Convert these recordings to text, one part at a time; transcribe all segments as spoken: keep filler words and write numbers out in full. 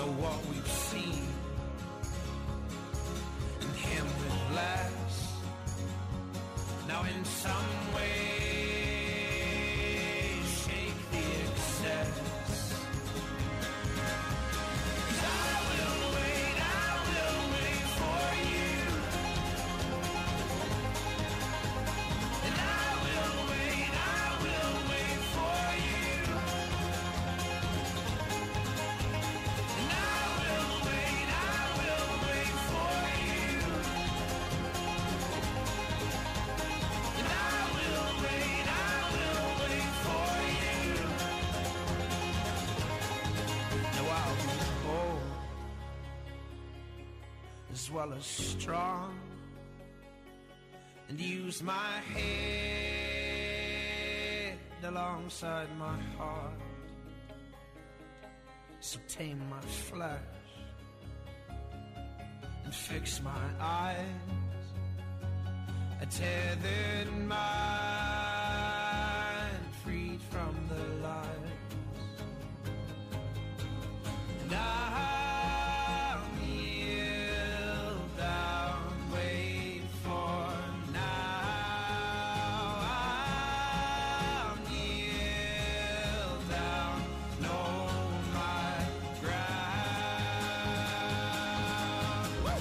of what we've seen, and him with less. Now in some way, shake the excess. 'Cause I will wait, I will wait for you. And I will wait, I will wait for you. And I will wait, I will wait for you. And I will wait, I will wait for you. Now I'll be bold as well as strong, and use my head alongside my heart. So tame my flesh and fix my eyes. A tethered mind freed from the lies. And I'll kneel down, wait for now. I'll kneel down, know my ground. Woo!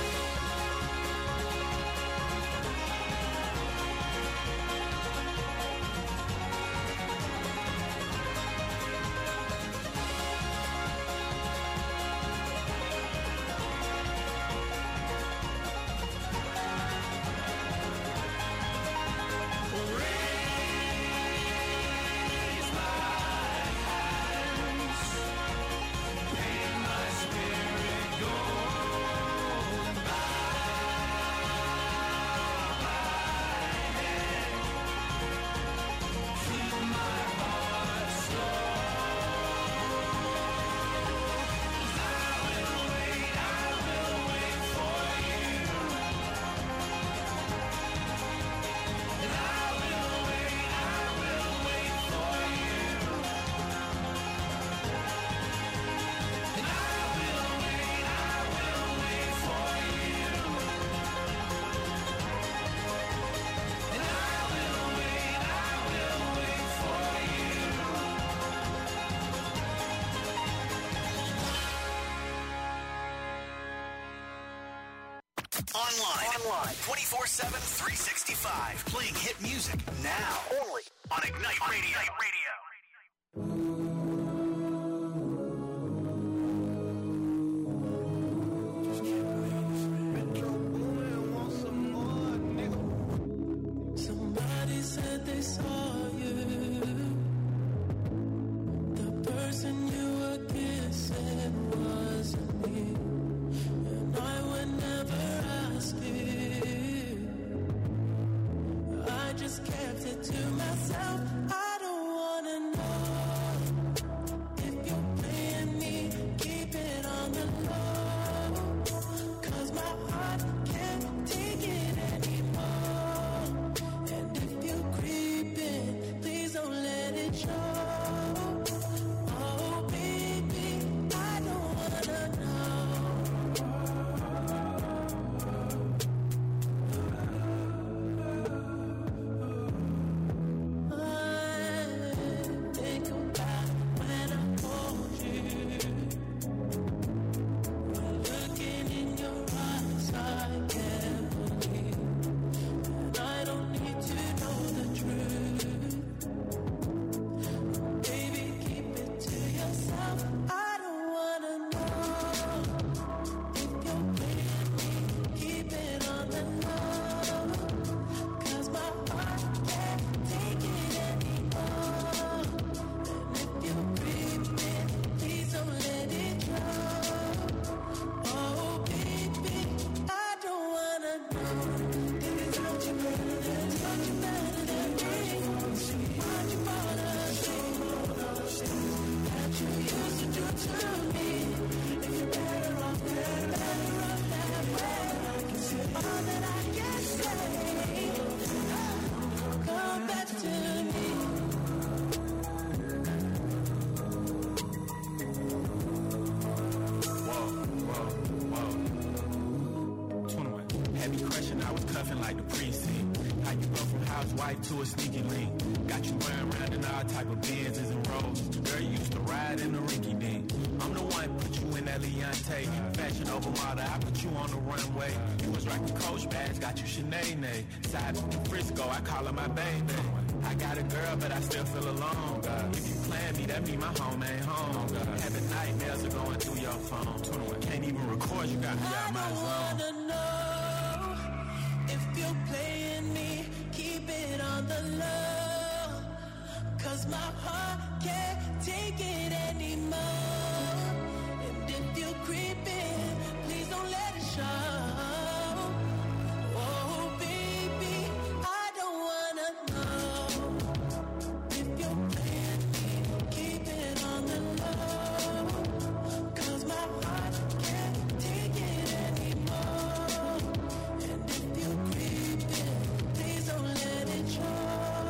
Raise my hands, paint my spirit gold, bow my head, feel my heart slow. 'Cause I will wait, I will wait for you. And I will wait, I will wait for you. And I will wait, I will wait for you. And I will wait, I will wait for you. Online. Online. twenty-four seven, three sixty-five. Playing hit music now. Only on Ignite Radio. Ignite Radio. Somebody said they saw you. The person you were kissing wasn't me. And I would never ask you. I just kept it to myself. I don't wanna know if you're playing me. Keep it on the low. 'Cause my heart can't take it anymore. And if you creeping, please don't let it show. Oh baby, I don't wanna know. I think about when I hold you. When looking in your eyes, I can't believe. And I don't need to know the truth. Baby, keep it to yourself. I don't wanna know if you're playing me. Keep it on the low. 'Cause my heart can't take it anymore. And if you're creeping, please don't let it go. Oh baby, I don't wanna know. If it's not you better than, it's not you better than me. What you wanna do? That you used to do to wife to a sneaky link. Got you wearing around in all type of Benzes and Rolls. Girl, you used to ride in the rinky dink. I'm the one put you in that Leontay. Fashion over model, I put you on the runway. You was rocking Coach bags, got you Sinead. Side in Frisco, I call her my baby. I got a girl, but I still feel alone. God. If you plan me, that mean my home ain't home. God. Having nightmares are going through your phone. Can't even record, you got me out my zone. I wanna know if you're playing me, keep it on the low. Cause my heart can't take it anymore. And if you're creeping, please don't let it show. Oh baby, I don't wanna know if you're playing me, keep it on the low. Cause my heart can't take it anymore. And if you're creeping, please don't let it show.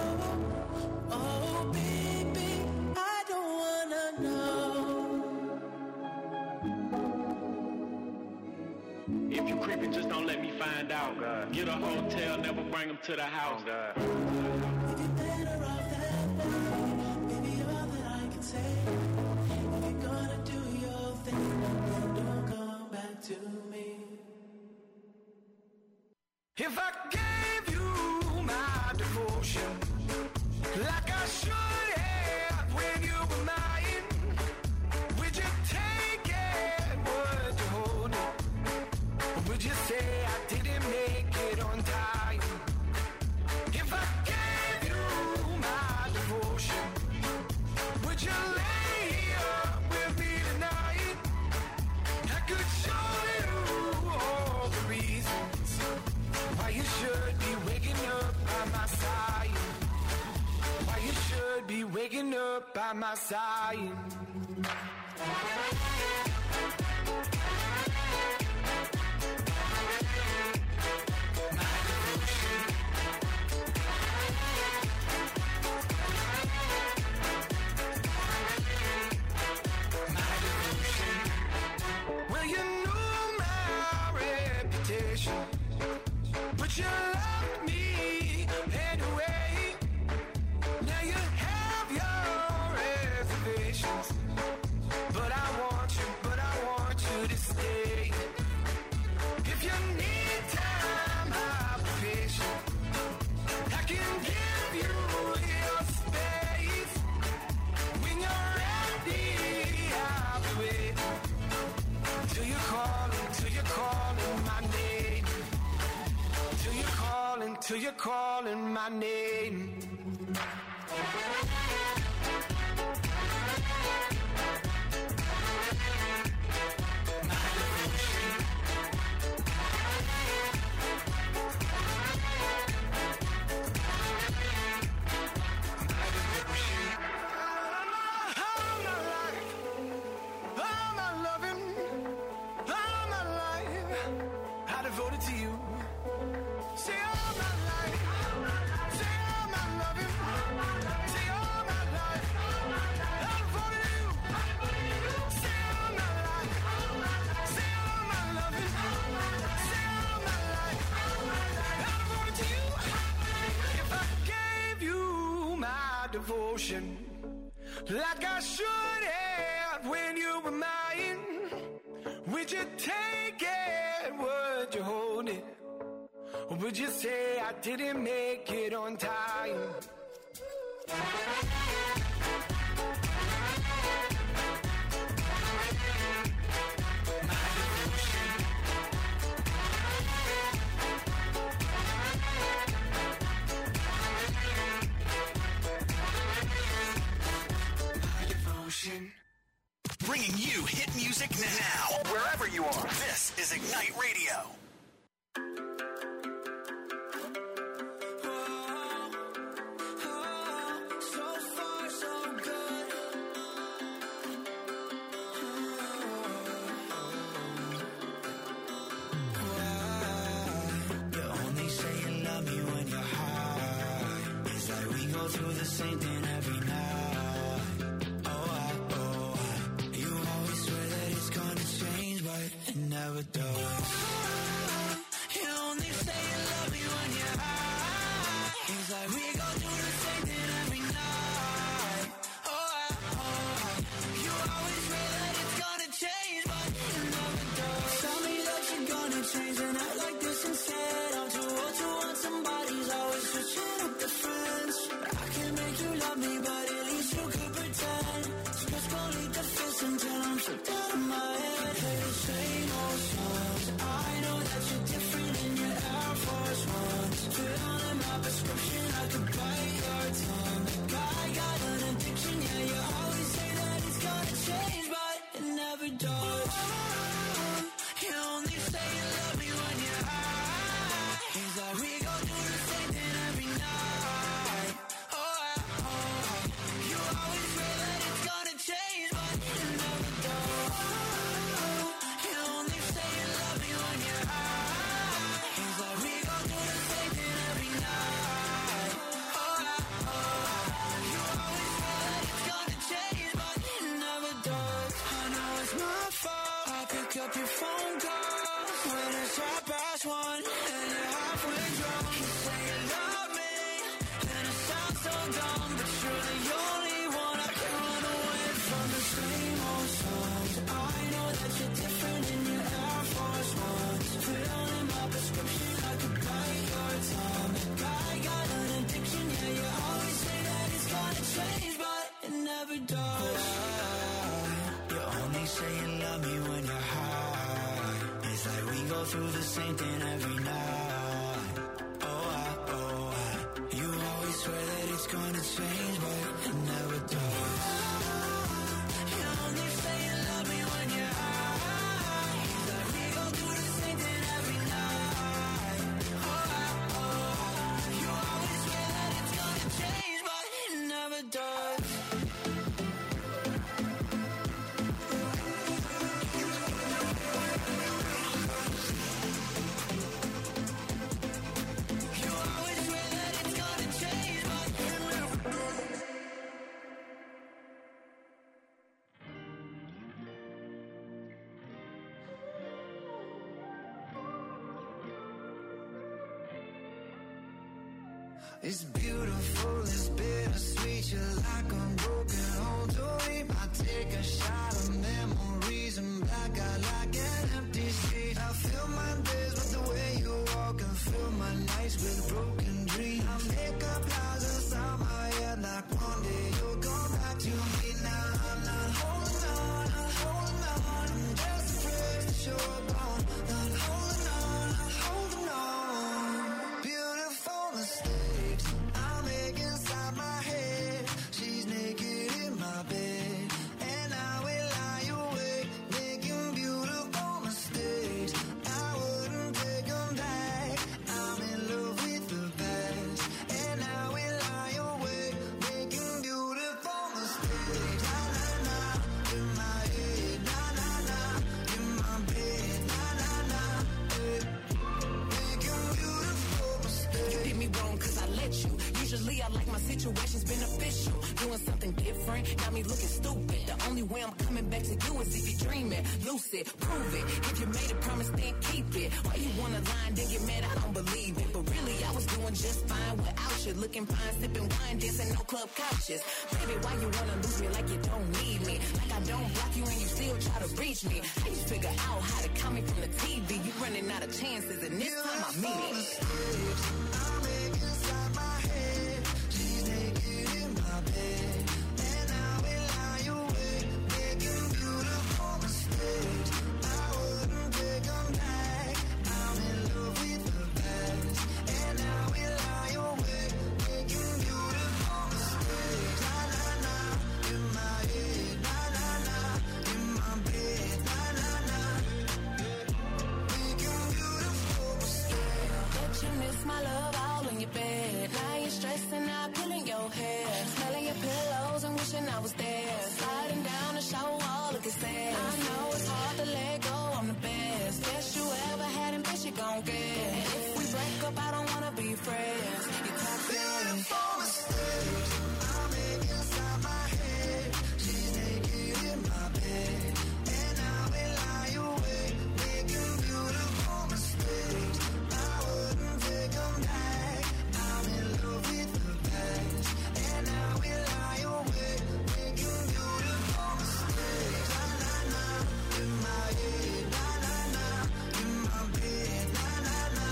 Oh baby, I don't wanna know. If you creeping, just don't let me find out. God. Get a hotel, never bring them to the house. God. If you're better off that way, maybe all that I can say. If you're gonna do your thing, then don't come back to me. If I gave you my devotion, like I should have when you were mine, would you take it? Would you hold it? Or would you say I didn't make it on time? If I gave you my devotion, would you lay up with me tonight? I could show you all the reasons why you should be waking up by my side. Why you should be waking up by my side. Well, you knew my reputation, but you loved me anyway. Now you have your reservations, but I want you, but I want you to stay. If you need time, I'll be patient. I can give you your space. When you're ready, I'll be waiting. Till you're calling, till you're calling my name. Till you're calling, till you're calling my name. All my life, all my loving, all my life, I devoted to you. Say all my life, say all my loving, say all my life, I devoted to you. Say all my life, say all my loving, say all my life, I devoted to you. If I gave you my devotion, like I should have when you were mine, would you take it? Would you hold it? Or would you say I didn't make it on time? My devotion. Bringing you hit music now, wherever you are. This is Ignite Radio. So far, so good. You only say you love me when you're high. It's like we go through the same thing every night. Oh, I, oh, I. You always swear that it's gonna change, but it never does. You only say you love me when you're high. It's like we up your phone call when it's half past one and you're halfway drunk. You say you love me and it sounds so dumb, but you're the only one I can run away from. The same old songs. I know that you're different in your Air Force Ones. Fill in my prescription, I could bite your tongue. The guy got an addiction, yeah, you always say that it's gonna change, but it never does. You only say you love me when you're high. It's like we go through the same thing every night. Oh, I, oh, I. You always swear that it's gonna change, but it never does. You only say you love me when you're high. It's like we go through the same thing every night. Oh, I, oh, I. You always swear that it's gonna change, but it never does. It's beautiful, it's bittersweet. You're like a broken home to me. I take a shot of memories and black out like an empty street. I fill my days with the way you walk and fill my nights with broken dreams. I make up lies inside my head like one day you'll come back to me. Now I'm not holding on, not holding on. I'm just afraid that you're gone. Not holding on, not holding on. Beautiful mistake I make inside my head. She's naked in my bed, and I will lie awake, making beautiful mistakes. I wouldn't take them back. I'm in love with the past, and I will lie awake, making beautiful mistakes. Na na na, in my head. Na na na, in my bed. Na na na, eh. Making beautiful mistakes. You did me wrong cause I let you. Usually I like my situations beneficial. Doing something different, got me looking stupid. The only way I'm coming back to you is if you're dreaming. Lucid, prove it. If you made a promise, then keep it. Why you wanna lie and then get mad? I don't believe it. But really, I was doing just fine without you. Looking fine, sipping wine, dancing no club couches. Baby, why you wanna lose me like you don't need me? Like I don't block you and you still try to reach me. How you figure out how to count me from the T V? You running out of chances and this time I mean it. Mistakes I make inside my head. She's naked in my bed, and I will lie awake, making beautiful mistakes. I wouldn't take them back. I'm in love with the past, and I will lie awake, making beautiful mistakes. Na na na, in my head. Na na na, in my bed. Na na na, making beautiful mistakes. Bet you miss my love all in your bed. Now you're stressing out, pulling your hair, smelling your pillows and wishing I was there. Sliding down the shower wall, looking sad. I know it's hard to let go, I'm the best. Best you ever had and best you gon' get. And if we break up, I don't wanna be friends. You toxic. Beautiful mistakes I make inside my head. She's naked in my bed, and I will lie awake, making beautiful mistakes. I wouldn't take them back. I'm in love with the past, and I will lie awake, making beautiful mistakes. Na na na, in my head. Na na na, in my bed. Na na na,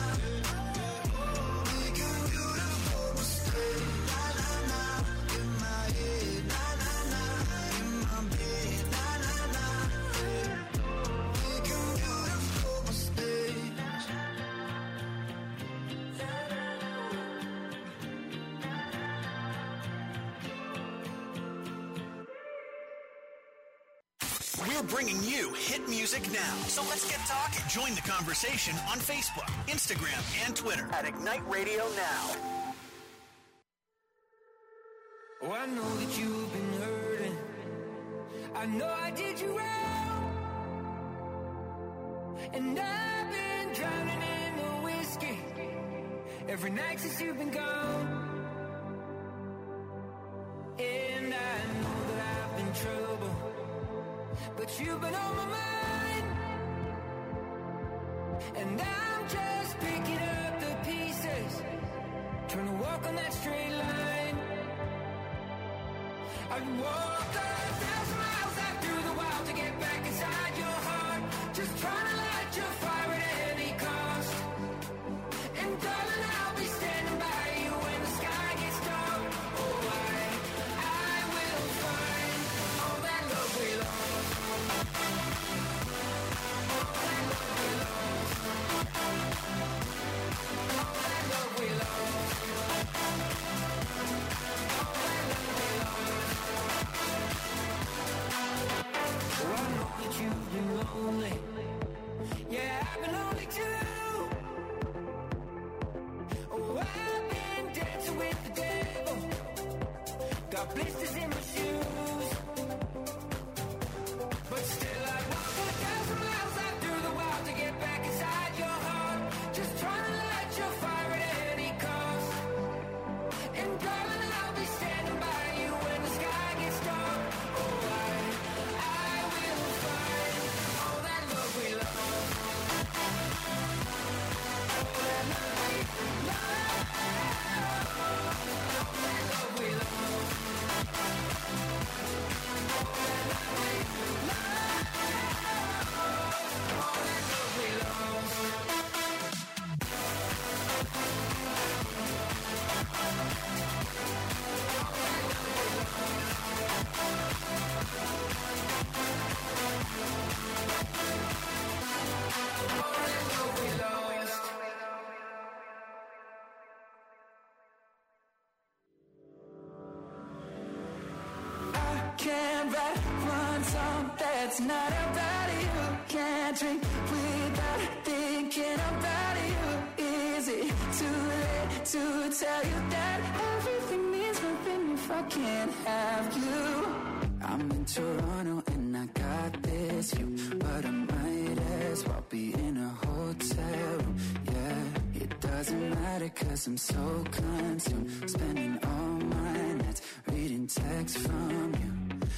making beautiful mistakes. Na na na, in my head. Na na na, in my bed. Na na na, making beautiful mistakes. We're bringing you hit music now. So let's get talking. Join the conversation on Facebook, Instagram, and Twitter at Ignite Radio Now. Oh, I know that you've been hurting. I know I did you wrong. And I've been drowning in the whiskey every night since you've been gone. And I know that I've been trouble, but you've been on my mind. And I'm just picking up the pieces, trying to walk on that straight line. I'd walk a thousand miles out through the wild to get back inside your heart, just trying to light your fire at any cost. And darling, I'll be standing by you when the sky gets dark. Oh, I, I will find all that love we lost. All that love we lost. All that love we lost. All that love we lost. Oh, I know that you've been lonely. Yeah, I've been lonely too. Oh, I've been dancing with the devil. Got blisters in my shoes. But still I walk a thousand miles out through the wild to get back inside your heart, just trying to light your fire at any cost. And darling, I'll be standing by you when the sky gets dark. Oh, I, I will find all that love we lost. All that love we lost. All that love we lost. All that love we lost. All that love we lost. Can't write one song that's not about you. Can't drink without thinking about you. Is it too late to tell you that everything means nothing if I can't have you? I'm in Toronto and I got this view, but I might as well be in a hotel room. Yeah, it doesn't matter cause I'm so consumed, spending all my nights reading texts from you.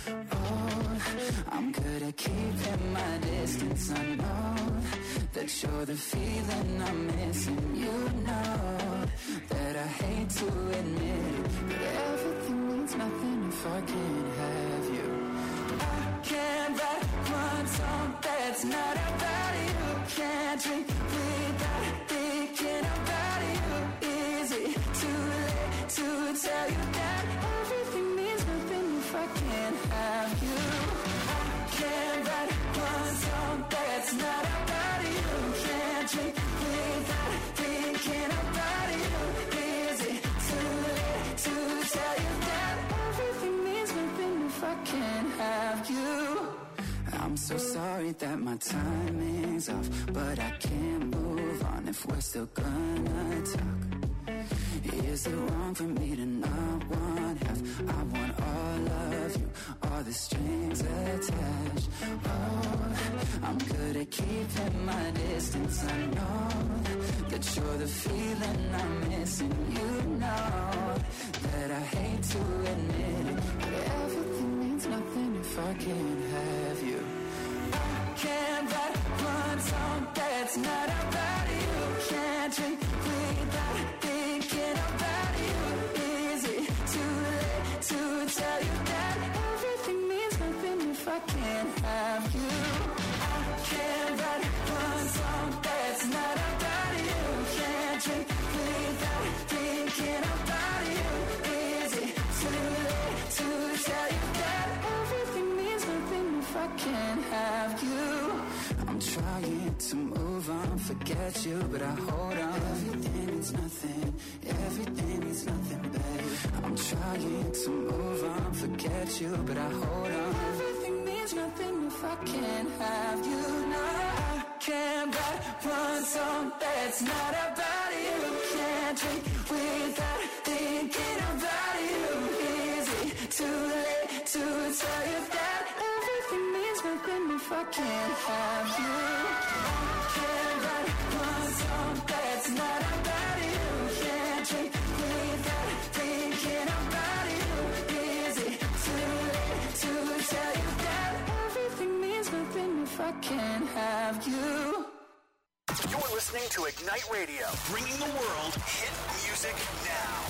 Oh, I'm good at keeping my distance. I know that you're the feeling I'm missing. You know that I hate to admit it, but everything means nothing if I can't have you. I can't write one song that's not about you. Can't drink without thinking about you. Is it too late to tell you that everything means nothing if I can't have you? I can't write one song that's not about you. Can't drink without thinking about you. Is it too late to tell you that everything means nothing if I can't have you? I'm so sorry that my timing's off, but I can't move on if we're still gonna talk. Is it wrong for me to not want half? I want all of you, all the strings attached. Oh, I'm good at keeping my distance. I know that you're the feeling I'm missing. You know that I hate to admit it, but everything means nothing if I can't have you. I can't write one song that's not about you. Can't drink without thinking about you. Is it too late to tell you that everything means nothing if I can't have you? I can't write one song that's not about you. Can't drink without thinking about you. Is it too late to tell you that everything means nothing if I can't have you? I'm trying to move on, forget you, but I hold on. Everything means nothing, everything means nothing, babe. I'm trying to move on, forget you, but I hold on. Everything means nothing if I can't have you. No, I can't write one song that's not about you. Can't drink without thinking about you. Is it too late to tell you that everything means nothing if I can't have you? I can't write one song that's not about you. Can't drink without thinking about you. Is it too late to tell you that everything means nothing if I can't have you? You're listening to Ignite Radio, bringing the world hit music now.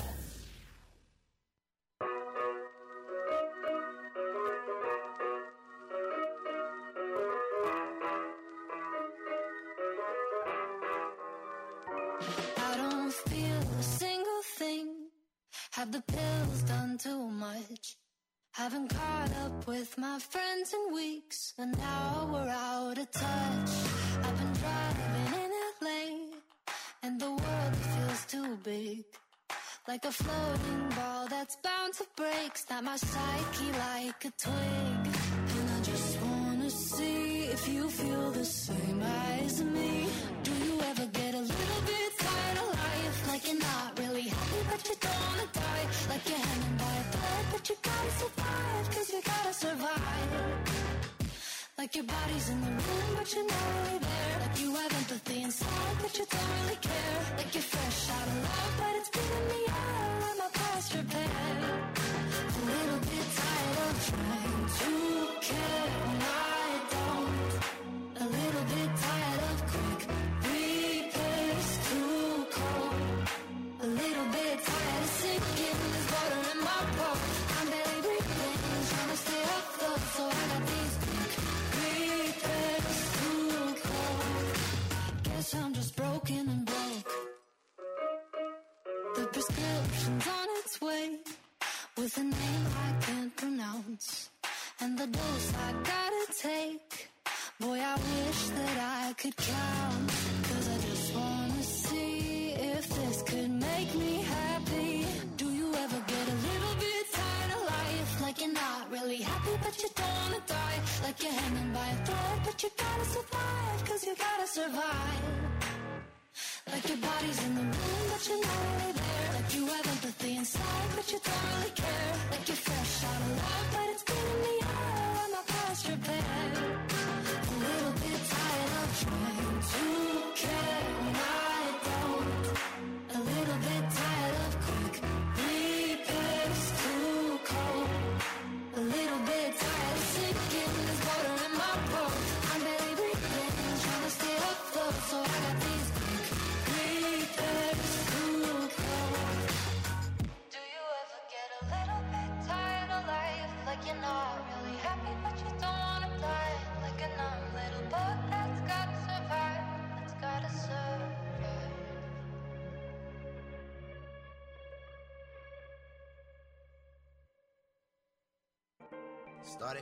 I don't feel a single thing. Have the pills done too much? Haven't caught up with my friends in weeks, and now we're out of touch. I've been driving in L A, and the world feels too big. Like a floating ball that's bound to break. Snap my psyche like a twig. And I just wanna see if you feel the same as me. Do you ever get a little bit tired of life? Like you're not really happy but you don't wanna die. Like you're hanging by a thread but you gotta survive. Cause you gotta survive. Like your body's in the room but you're not really there. Like you have empathy inside but you don't really care. Like you're fresh out of love but it's been in the air. Let my past repair. A little bit tired of trying to care when I don't. A little bit tired of quick repairs, too cold. A little bit tired of sinking, there's water in my boat. I'm barely breathing, trying to stay afloat. So I got these quick repairs, too cold. Guess I'm just broken and broke. The prescription's on its way, with a name I can't pronounce, and the dose I gotta take. Boy, I wish that I could count. Cause I just wanna see if this could make me happy. Do you ever get a little bit tired of life? Like you're not really happy but you don't wanna die. Like you're hanging by a thread but you gotta survive. Cause you gotta survive. Like your body's in the room but you're not really there. Like you have empathy inside but you don't really care. Like you're fresh out of love but it's been in the air. I'm not past repair. A little bit tired of trying to care when I don't. A little bit tired of quick repairs, too cold. A little bit tired of sinking, there's water in my boat. I'm barely breathing, trying to stay afloat. So I got these quick repairs, too cold. Do you ever get a little bit tired of life? Like you're not really happy but you don't wanna die. Like a numb little bug that's gotta survive. That's gotta survive. Started.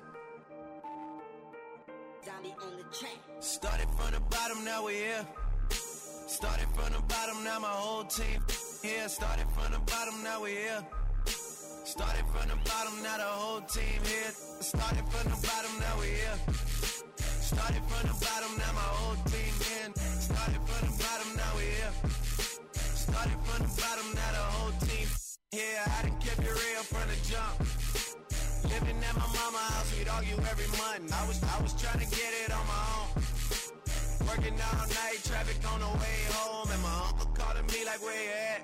Zombie on the track. Started from the bottom, now we're here. Started from the bottom, now my whole team here. Started from the bottom, now we're here. Started from the bottom, now the whole team here. Started from the bottom, now we're here. Started from the bottom, now my whole team here. Started from the bottom, now we're here. Started from the bottom, now the whole team here. I done kept it real from the jump. Living at my mama's house, we'd argue every month. I was I was trying to get it on my own. Working all night, traffic on the way home, and my uncle calling me like, where you at?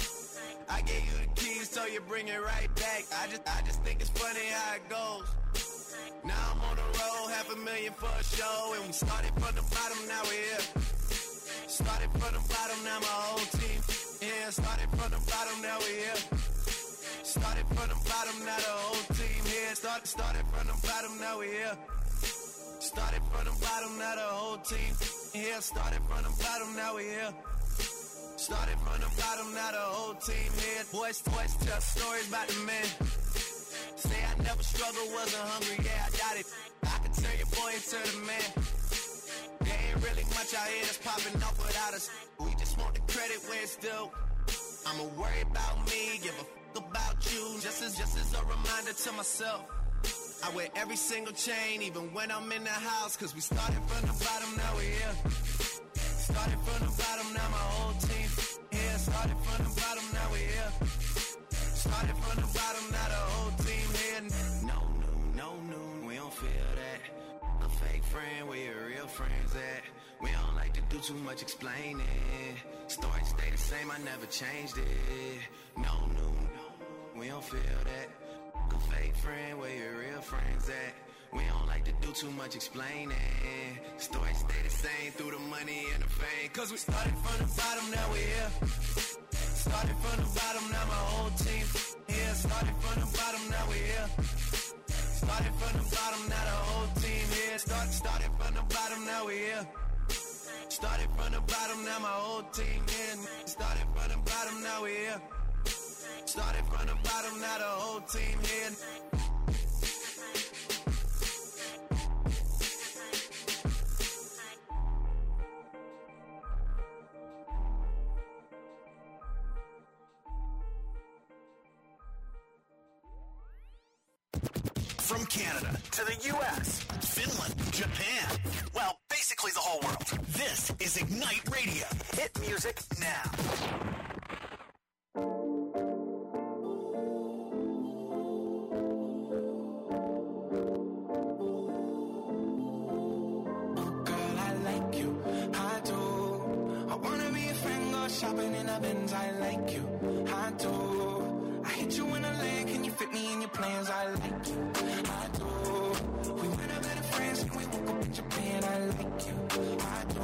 I gave you the keys, so you bring it right back. I just I just think it's funny how it goes. Now I'm on the road, half a million for a show, and we started from the bottom, now we're here. Started from the bottom, now my whole team here. Started from the bottom, now we're here. Started from the bottom, now the whole team here. Started, started from the bottom, now we here. Started from the bottom, now the whole team here. Started from the bottom, now we here. Started from the bottom, now the whole team here. Boys, boys tell stories about the man. Say I never struggled, wasn't hungry, yeah, I doubt it. I could turn your boy into the man. There ain't really much out here that's popping up without us. We just want the credit where it's due. I'ma worry about me, give a about you, just as just as a reminder to myself. I wear every single chain, even when I'm in the house, cause we started from the bottom, now we're here. Started from the bottom, now my whole team here. Started from the bottom, now we're here. Started from the bottom, now the whole team here. No noon, no noon, we don't feel that. A fake friend, where your real friends at? We don't like to do too much explaining. Story stay the same, I never changed it. No noon, we don't feel that. A fake friend, where your real friends at? We don't like to do too much explaining. Story stay the same through the money and the fame. Cause we started from the bottom, now we're here. Started from the bottom, now my whole team here. Started from the bottom, now we're here. Started from the bottom, now the whole team here. Start, started from the bottom, now we're here. Started from the bottom, now my whole team here. Started from the bottom, now we're here. Started from the bottom, now the whole team here. From Canada to the U S, Finland, Japan, well, basically the whole world. This is Ignite Radio. Hit music now. Girl, I like you, I do. I wanna be a friend, go shopping in a Benz. I like you, I do. I hit you in a leg, can you fit me in your plans? I like you, I do. We went up better friends and we woke up in Japan. I like you, I do.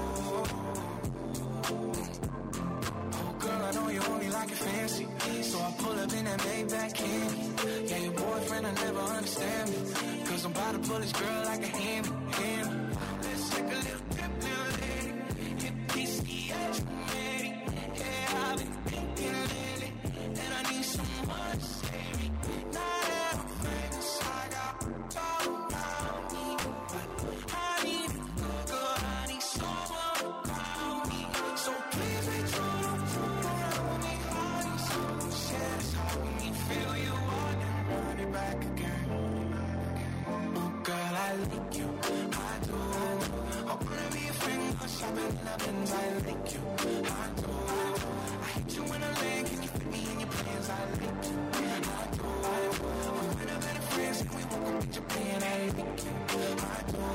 Oh girl, I know you only like it fancy, so I pull up in that Maybach candy. Yeah, your boyfriend, I never understand me, cause I'm about to pull this girl like a hand, hand. Let's take a little trip, little lady. Hit P C H, ready. Yeah, I've been thinking lately, and I need someone to save me. Now that I'm famous, I got all around me, but I need a good girl, I need someone around me. So please be true, true around me. I need someone to share this heart with me. Feel you want and run it back again. Oh girl, I like you, I do. I wanna be a friend, go shopping in a Benz. I like you, I do. I hit you in a lane, can you fit me in your plans? I like you, I do. We went up better friends and we woke up in Japan. I like you, I do.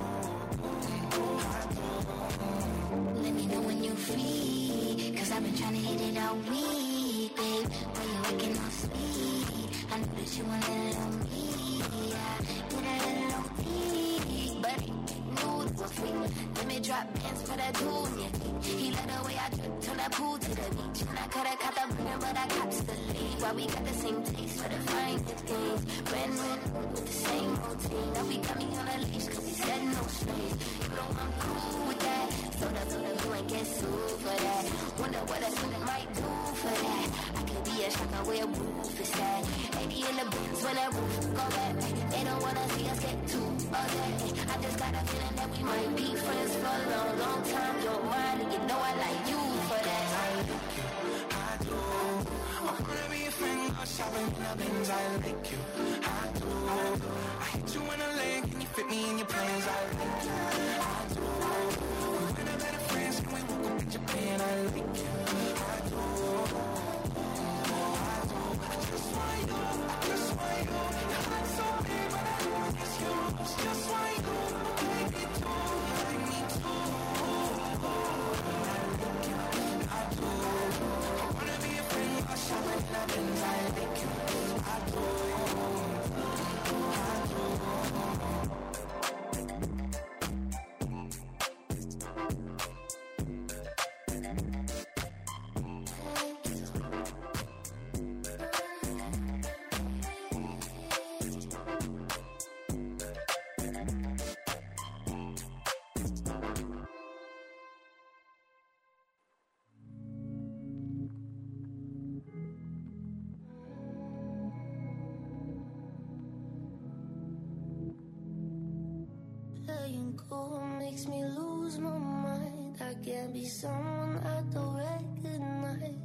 I do. Let me know when you're free, cause I've been trying to hit it all week, babe. When you're working on speed, I know that you want a little me. I get a little deep, but it new for free. Let me drop pants for that dude, yeah. He let the way I drip, turn that pool to the beach. And I coulda caught the burner, but I got to the lead. Why we got the same taste for the fine things. Ran, ran with the same routine. Now we got me on a leash, cause we said no strings. You know I'm cool with that. So the, so the, you ain't get sued for that. Wonder what a student might do for that. I could be a shocker where a roof is at. eighty in the bins when that roof go back. They don't wanna see us get too upset. I just got a feeling that we might be friends for a long, long time. You're mine and you know I like you for that. I like you, I do. I wanna be a friend, go shopping in a Benz. I like you, I do. I hit you in a lane, can you fit me in your plans? I like you, I do. We went up better friends and we woke up in Japan. I like you, I do. I do. I just want you, I just want you. Your heart's so big, but I know it's yours. Just want you, baby, too. I need to. I do. I wanna be a friend, go shopping in a Benz. I like you, I do. I do. Letting go makes me lose my mind. I can't be someone I don't recognize.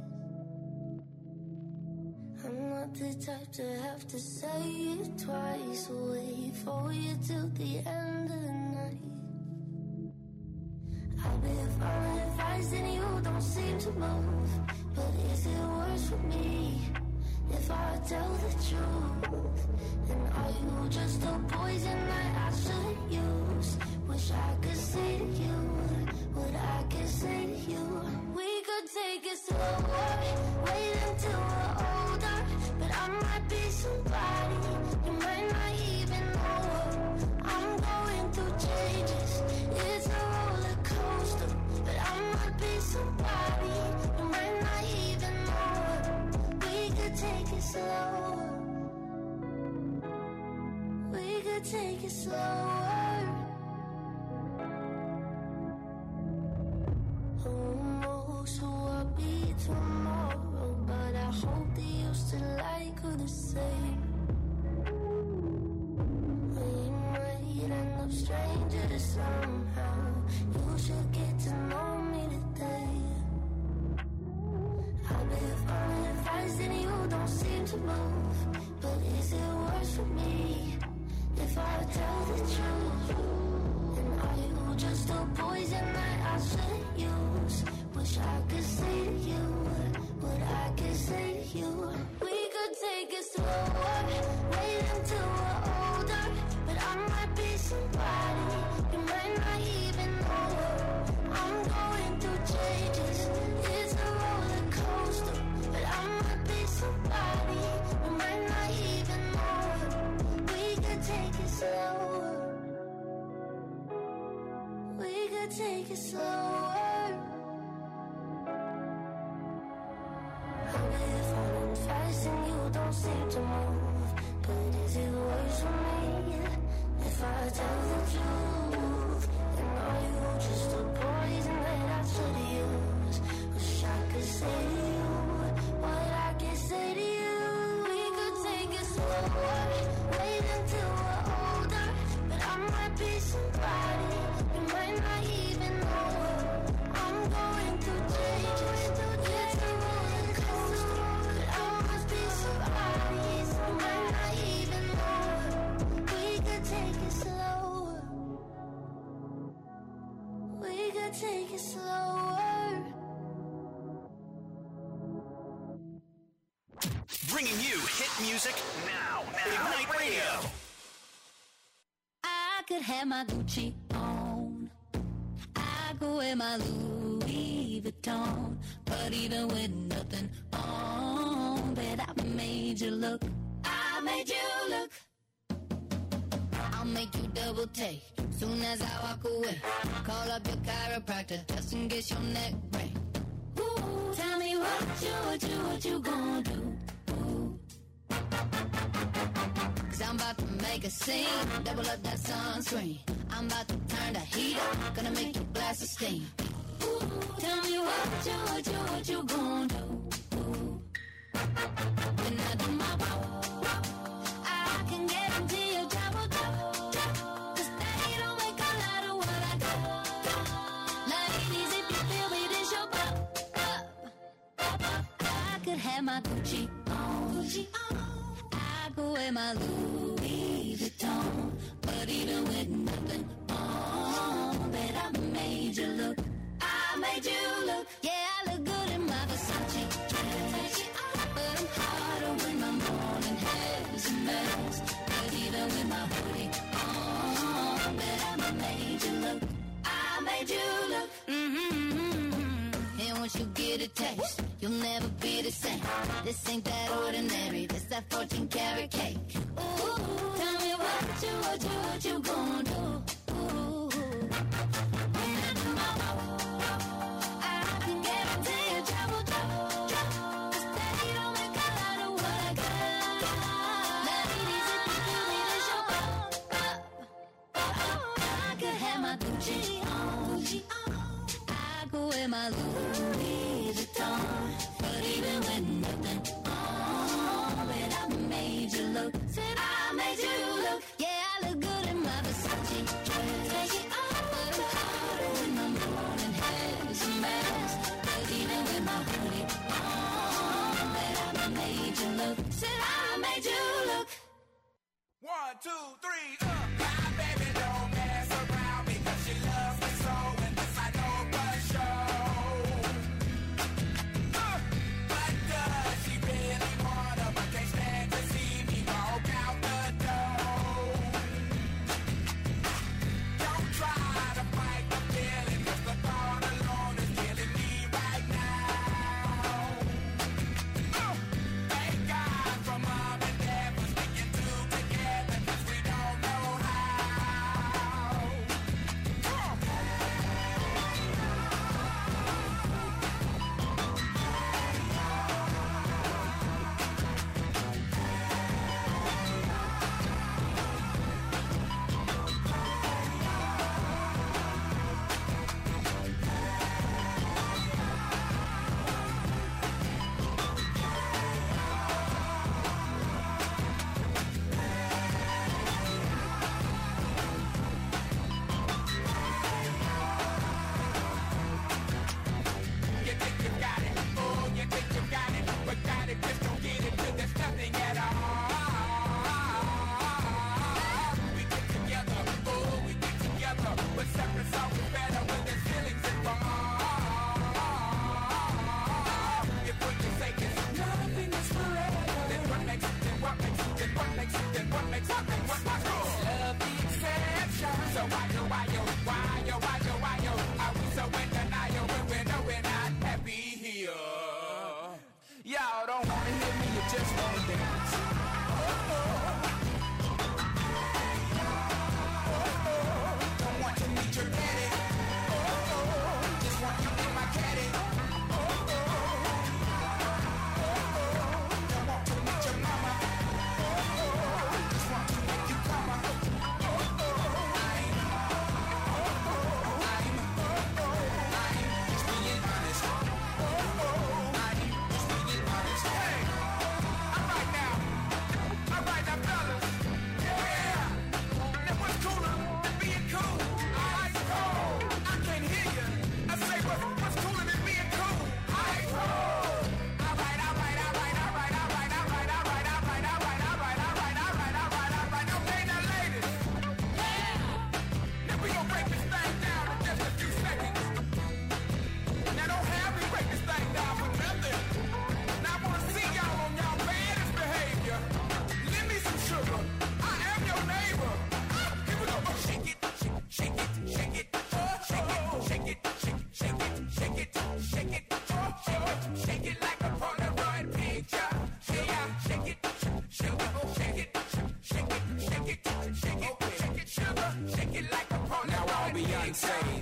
I'm not the type to have to say it twice. Wait for you till the end of the night. I've been following advice and you don't seem to move. But is it worse for me if I tell the truth? And are you just a poison that I should use? Wish I could say to you what I can say to you. We could take it slower, wait until we're older. But I might be somebody you might not even know. I take it slower. Who knows who I'll be tomorrow, but I hope that you still like her the same. We might end up strangers somehow. You should get to know me today. I've been falling advice and you don't seem to move. But is it worse for me if I tell the truth? And are you just a poison that I shouldn't use? Wish I could say to you what I could say to you. We could take it slower, wait until we're older. But I might be somebody you might not even know. I'm going through changes, it's a roller coaster. But I might be somebody you might not even know. We could take it slower. We could take it slower. I've been falling fast and you don't seem to move. But is it worse for me if I tell the truth? And are you just a poison that I should use? Wish I could say to you what I can say to you. We could take it slower, wait until we're older. But I might be somebody you might not even know. I'm going through changes, it's a roller coaster. But I must be somebody you might not even know. We could take it slower. We could take it slower. Bringing you hit music now. Ignite Radio. I could have my Gucci on. I could wear my Louis Vuitton. But even with nothing on, bet I made you look. I made you look. I'll make you double take soon as I walk away. Call up your chiropractor just in case your neck break. Ooh, tell me what you, what you, what you gonna do? Ooh. Cause I'm about to make a scene, double up that sunscreen. I'm about to turn the heat up, gonna make you blast a steam. Ooh, tell me what you, what you, what you gonna do? Ooh. When I do my walk, I can guarantee you trouble, trouble. Cause they don't make a lot of what I got. Ladies, if you feel me, this your pop, pop, pop. I could have my Gucci on, Gucci on. I could wear my Louis Vuitton. But even with nothing on, bet I made you look. I made you look. Yeah, I look good in my Versace dress. But I'm harder when my morning hair's a mess. But even with my hoodie on, bet I made you look. I made you look. Mm-hmm. And once you get a taste, you'll never be the same. This ain't that ordinary. This that fourteen karat cake. Ooh, tell me what you, what you, what you gonna do? Ooh, when I do my walk, I can guarantee you trouble, trouble, trouble. Cause they don't make a lot of what I got. Ladies, if you feel me, this your pop, pop, pop. I could have my Gucci on, Gucci on. I could wear my Louis Vuitton. But even with nothing on, bet I made you look. Said I made you look. Yeah, I look good in my Versace dress. Take it off, but I'm harder when my morning hair's a mess. But even with my hoodie on, bet I made you look. Said I made you look. One, two, three, up. My baby don't mess around because she loves me so, and this I know for sure. Uh, but does she really?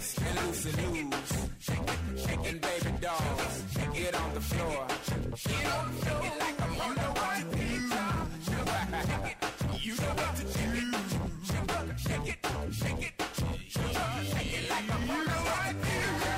twist and loose and loose. And baby dolls, get on the floor. Get on the floor like I'm on the right pizza. You know what to do. Shake it, shake it, shake it like I'm on the right pizza.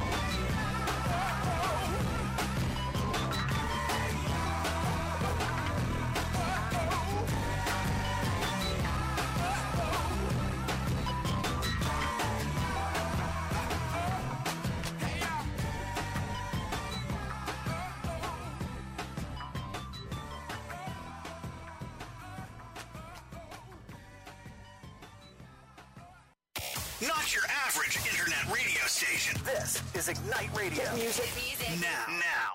Not your average internet radio station. This is Ignite Radio. Hit music. Music. Now. Now.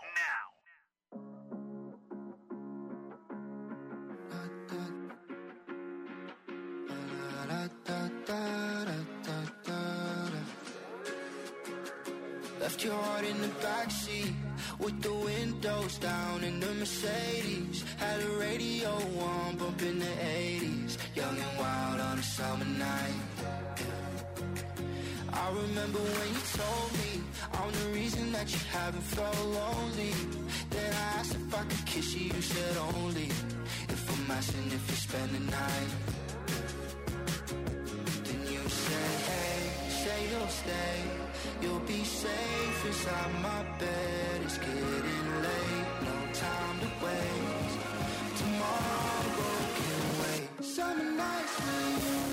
Left your heart in the backseat with the windows down in the Mercedes. Had a radio on, bumping the eighties. Young and wild on a summer night. I remember when you told me I'm the reason that you haven't felt lonely. Then I asked if I could kiss you, you said only if I'm asking if you spend the night. Then you said, hey, say you'll stay. You'll be safe inside my bed. It's getting late, no time to waste. Tomorrow can wait. Summer nights with you.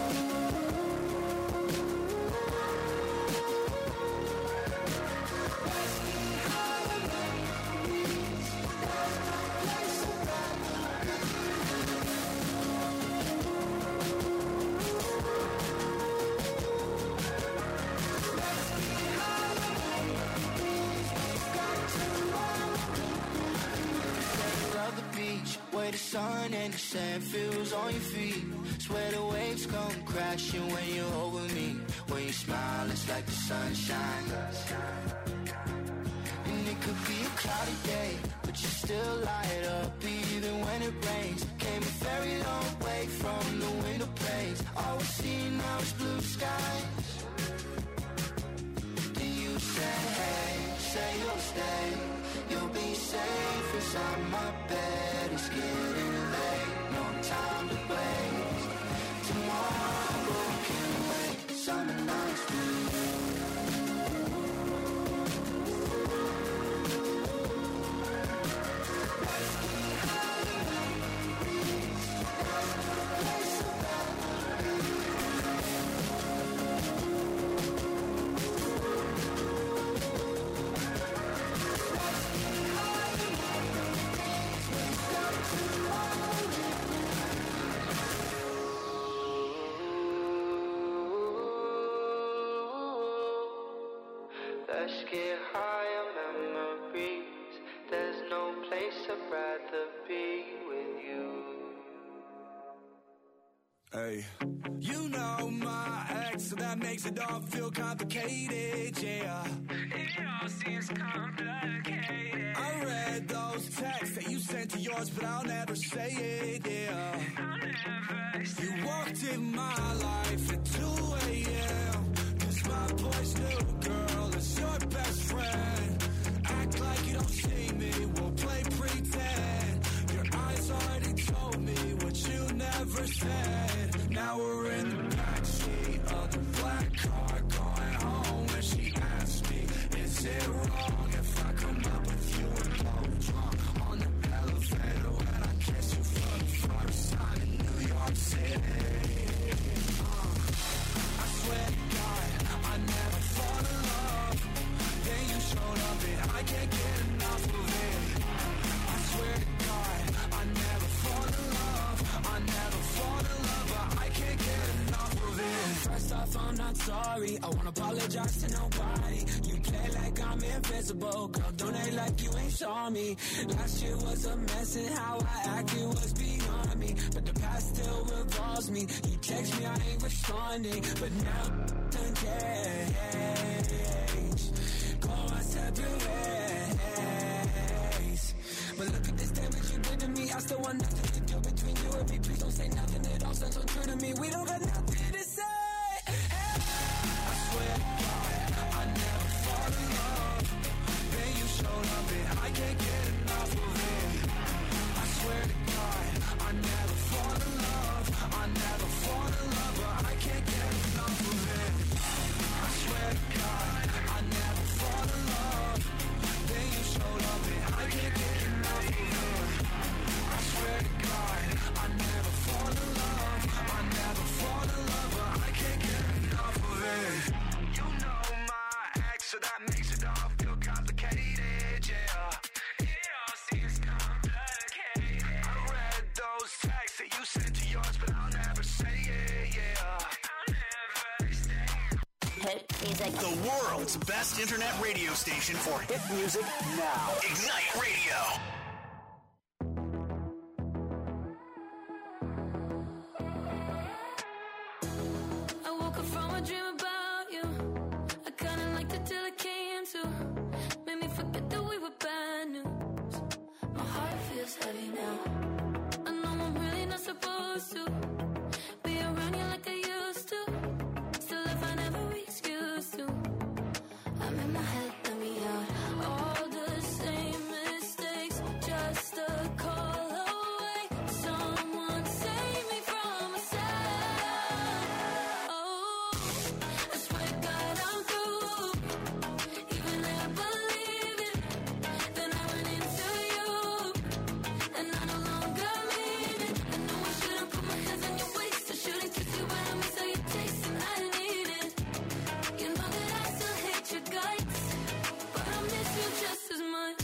Where the sun and the sand feels on your feet. Swear the waves come crashing when you're over me. When you smile, it's like the sunshine. And it could be a cloudy day, but you still light up even when it rains. Came a very long way from the window panes. All we see now is blue skies. Then you say, hey, say you'll stay. You'll be safe inside my bed. It's getting late, no time to waste. Tomorrow can wait. Summer nights with you. Let's get high on memories. There's no place I'd rather be with you. Hey, you know my ex, so that makes it all feel complicated, yeah. It all seems complicated. I read those texts that you sent to yours, but I'll never say it, yeah. I'll never say you walked in my life at two a.m. Cause my boy's new girl is your best friend. Act like you don't see me, we'll play pretend. Your eyes already told me what you never said. Now we're in the backseat of the black car going home. And she asked me, is it wrong if I come up with you and blow drunk on the elevator when I kiss you for the first time in New York City? Uh, I swear to God, I never fall in love. Then you showed up and I can't get enough of it. I swear to God, I never fall in love. I never fall in love, but I can't get enough of it. First off, I'm not sorry. I won't apologize to nobody. You play like I'm invisible. Girl, don't act like you ain't saw me. Last year was a mess and how I acted was beyond me. But the past still revolves me. You text me, I ain't responding. But now done changed. Go our separate ways. But look at this damage you did to me. I still want nothing to do between you and me. Please don't say nothing. It all sounds so true to me. We don't got nothing to say. Hey, I swear so that makes it all feel complicated, yeah. It all seems complicated. I read those texts that you sent to yours, but I'll never say it, yeah. I'll never say it. Hit music. The world's best internet radio station for hit music now. Ignite Radio. I woke up from a dream about you. I kinda liked it till it came to. Made me forget that we were bad news. My heart feels heavy now. I know I'm really not supposed to be around you like I used to. Still I find every excuse to. I'm in my head, let me out. All the same mistakes, just a call away. Someone save me from myself. Oh, I swear to God I'm through. Even though I believe it, then I run into you, and I no longer mean it. I know I shouldn't put my hands on your waist. I shouldn't kiss you, but I miss how you taste, and I need it. You know that I still hate your guts, but I miss you just as much.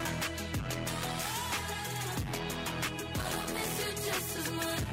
But I miss you just as much.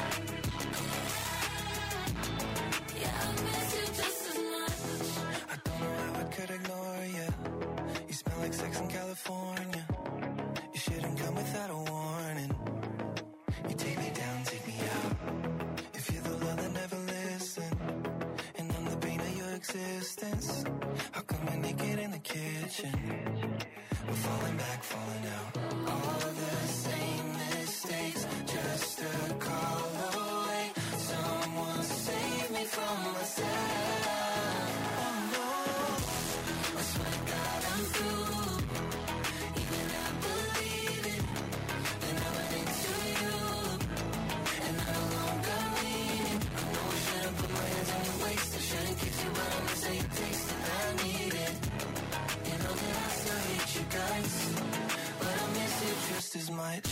Yeah, I miss you just as much. I don't know how I could ignore you. You smell like sex in California. You shouldn't come without a warning. You take me down, take me out. If you're the love that never listen, and I'm the pain of your existence, how come we're naked in the kitchen? We're falling back, falling out. All the same mistakes, just a call away. Someone save me from myself. Oh no, I swear to God I'm through. Even I believe it, then I run into you, and I no longer mean it. I know I shouldn't put my hands on your waist. I shouldn't kiss you, but I miss how you taste, and I need it. You know that I still hate you guys, but I miss you just as much.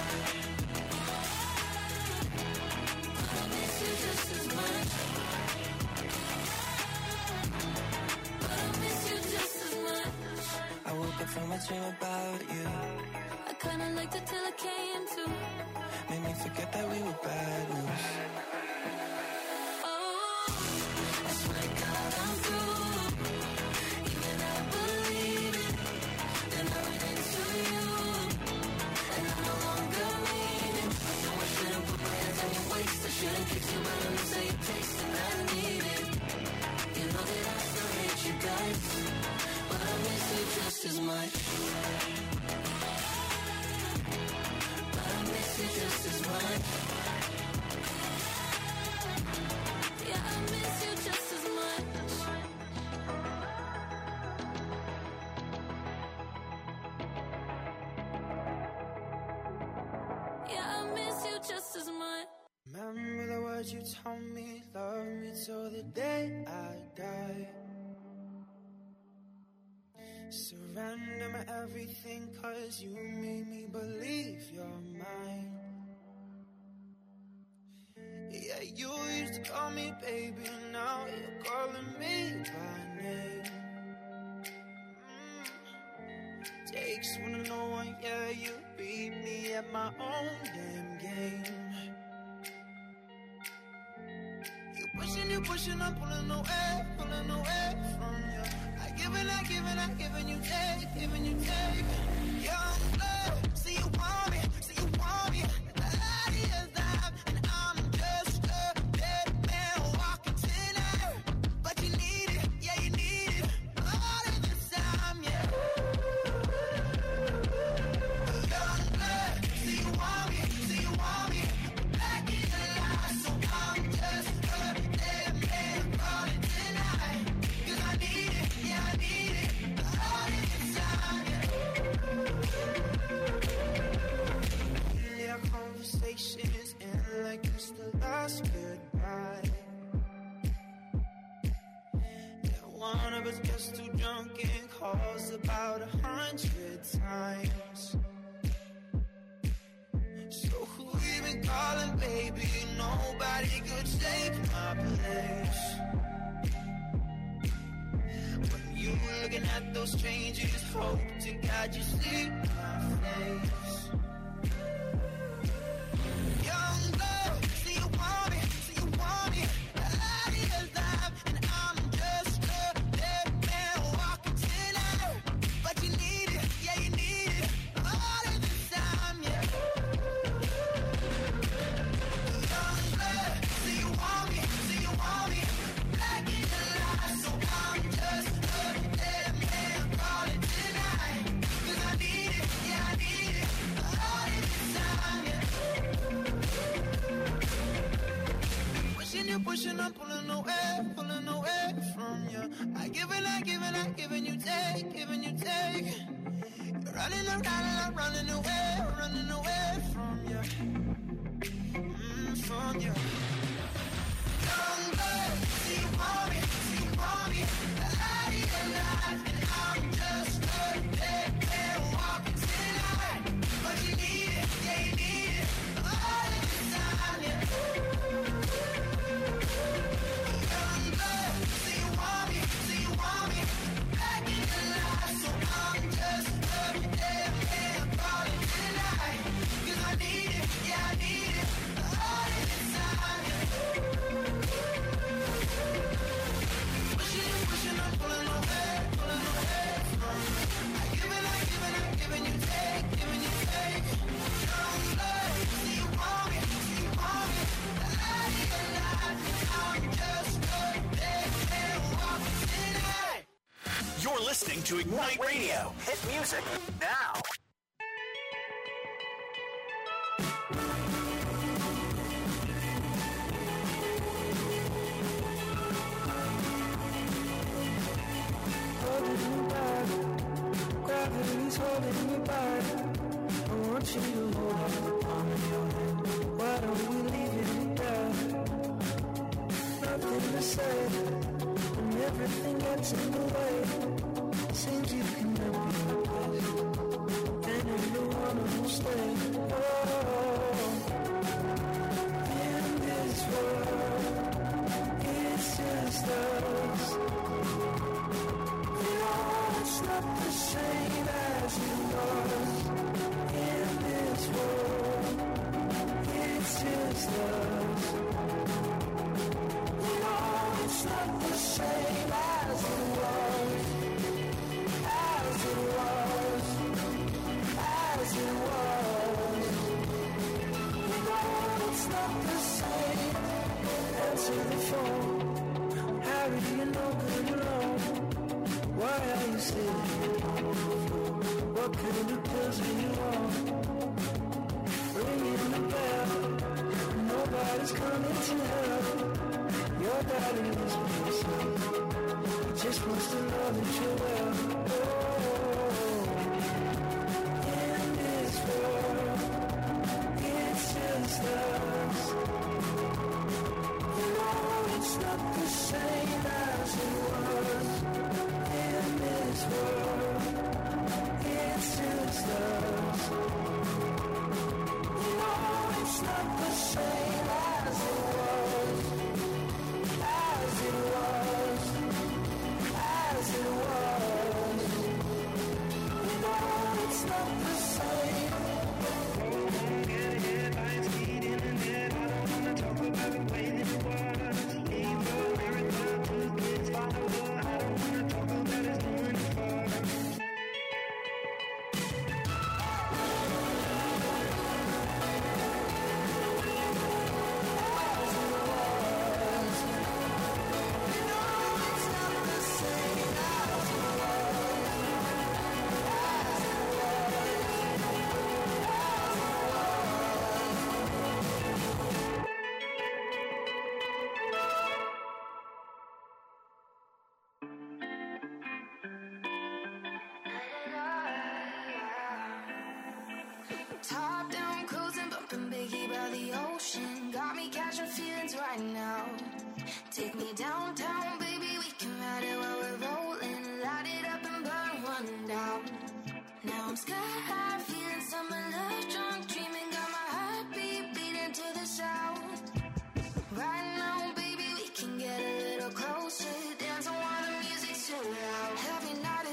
But I miss you just as much. But I miss you just as much. I woke up from a dream about you. I kinda liked it till it came to. Made me forget that we were bad news. Oh, I swear to God I'm through. Even I believe it, then I ran into you, and I no longer mean it. I know I shouldn't put my hands on your waist. I shouldn't kiss you, but I miss how you taste, and I need it. You know that I still hate you guys, but I miss you just as much. But I miss you just as much. yeah, I miss you just as much. Yeah, I miss you just as much. Remember the words you told me, love me till the day I die. Surrender my everything, cause you made me believe you're mine. Yeah, you used to call me baby, now you're calling me by name. Mm. Takes one to know one, yeah, you beat me at my own damn game. You pushing, you pushing, I'm pulling away, pulling away from you. I give and I give and I give and you take, giving you take. Young blood, see you want me, see you want me. The idea's live and I'm just a dead man walking tonight. But you need it, yeah you need it, all of this time, yeah. Young blood, see you want me, see you want me. Back in the line, so I'm just a dead man calling tonight. Cause I need it, yeah I need it, all of this time, yeah. Yeah, conversations end like it's the last goodbye. Yeah, one of us gets too drunk and calls about a hundred times. So who you been calling, baby? Nobody could take my place. When you looking at those changes. Hope to God you see my face. Young love, see you want me, see you want me. I need alive, and I'm just a dead man walking tonight. But you need it, yeah you need it, all of the time, yeah. Young love, see you want me, see you want me. Back in the light, so I'm just a dead man calling tonight. 'Cause I need it, yeah I need it, all of the time, yeah. Pushing you, pushing, I'm pulling away, pulling away from you. I give and I give and I give and you take, giving you take. You're running around and I'm running away, running away from you, mm, from you. Young blood, see you want me, see you want me. I need a life and I'm just a dead man walking tonight. But you need it, yeah you need it, all of the time, yeah. Young blood, see you want me, see you want me. Back in the light, so I'm just a dead man calling tonight. 'Cause I need it, yeah I need it, all of the time, yeah. Pushing and pushing, I'm pulling away, pulling away from you. I give and I give and I give and you take, giving you take. Young blood, see you want me, see you want me. I need a life, I'm just a dead man walking tonight. You're listening to Ignite Radio. Hit music now. Holding me back, gravity's holding me back. I want you to hold on the palm of your hand. Why don't we leave it there? Nothing to say, and everything gets in the way. Seems you can never be replaced, and you're the one who'll stay. Oh, in this world, it's just us. It's not the same as it was. In this world, it's just us. You know it's not the same as it was. As it was. As it was. You know it's not the same. Answer the phone. Harry, you're no good alone. Why are you sitting here? What kind of pills are you on? Ringing the bell, nobody's coming to help. Your daddy is missing. He just wants to know that you're well. Oh, in this world, it's just us. You know it's not the same as it was. In this world, it's just us. You know it's not the same as it was. As it was. As it was. You know it's not the same. Get ahead, lines feet in the net. I don't wanna talk about the way that it was. Leave the marathon to kids follow. I don't wanna talk about us doing it for. Top down, cruising, bumping Biggie by the ocean. Got me catching feelings right now. Take me downtown, baby, we can ride it while we're rolling. Light it up and burn one down. Now I'm sky high, feeling summer love, drunk, dreaming. Got my heartbeat beating to the sound. Right now, baby, we can get a little closer. Dancing while the music's too loud. Every night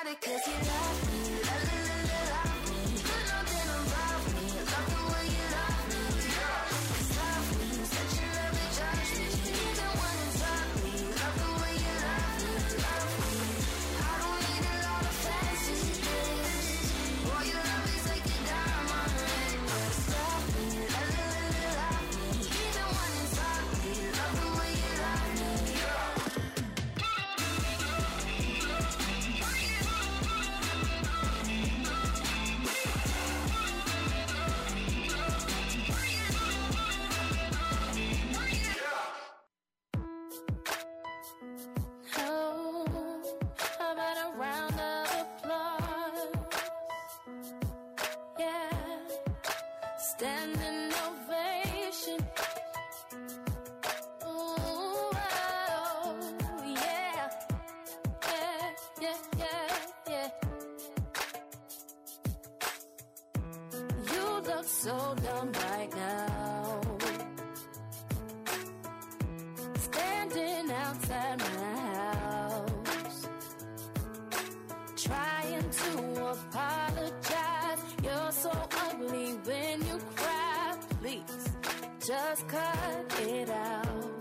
it cause you love me. La la la la love me. Put nothing above me. Love the way you love me. It's love me. Such a love it judge me. Even when it's ugly. Love the way you love me. Love me. I don't need a lot of fancy things. Boy, your love is like a diamond ring. Just love me. La la la la love me. Even when it's ugly. Love the way you love me. Oh, how about a round of applause? Yeah, standing ovation. Ooh, oh, yeah, yeah, yeah, yeah, yeah. You look so dumb right now, standing outside my house, trying to apologize. You're so ugly when you cry. Please, just cut it out.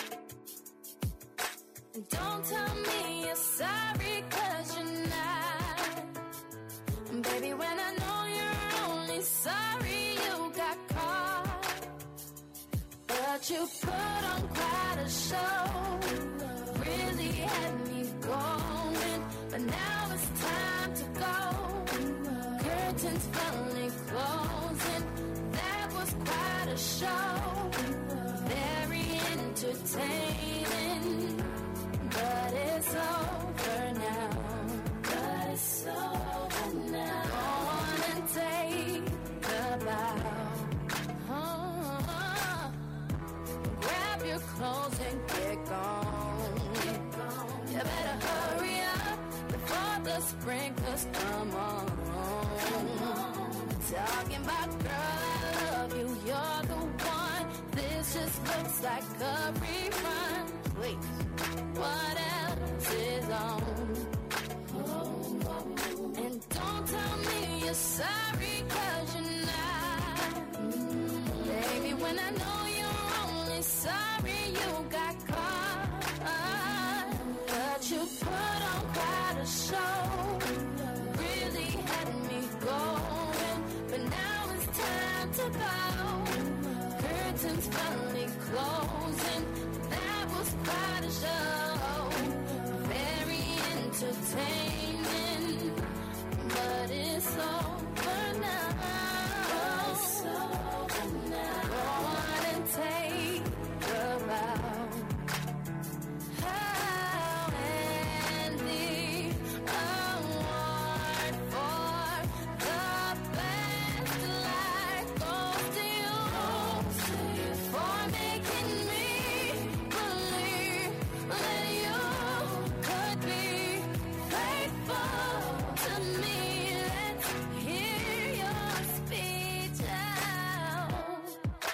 And don't tell me you're sorry, cause you're not. And baby, when I know you're only sorry you got caught, but you put on quite a show, really had me going, but now it's time to go. Curtains finally closing, that was quite a show, very entertaining, but it's over now, but it's over now. Go on and take a bow. Oh, grab your clothes and get gone. You better hurry up before the sprinklers come on. Talking about, girl, I love you, you're the one. This just looks like a rerun. Please, what else is on? And don't tell me you're sorry, cause you're not. Baby, when I know you're only sorry you got caught, but you put on quite a show, really had me going, but now it's time to go. Curtains finally closing, that was quite a show, very entertaining, but it's over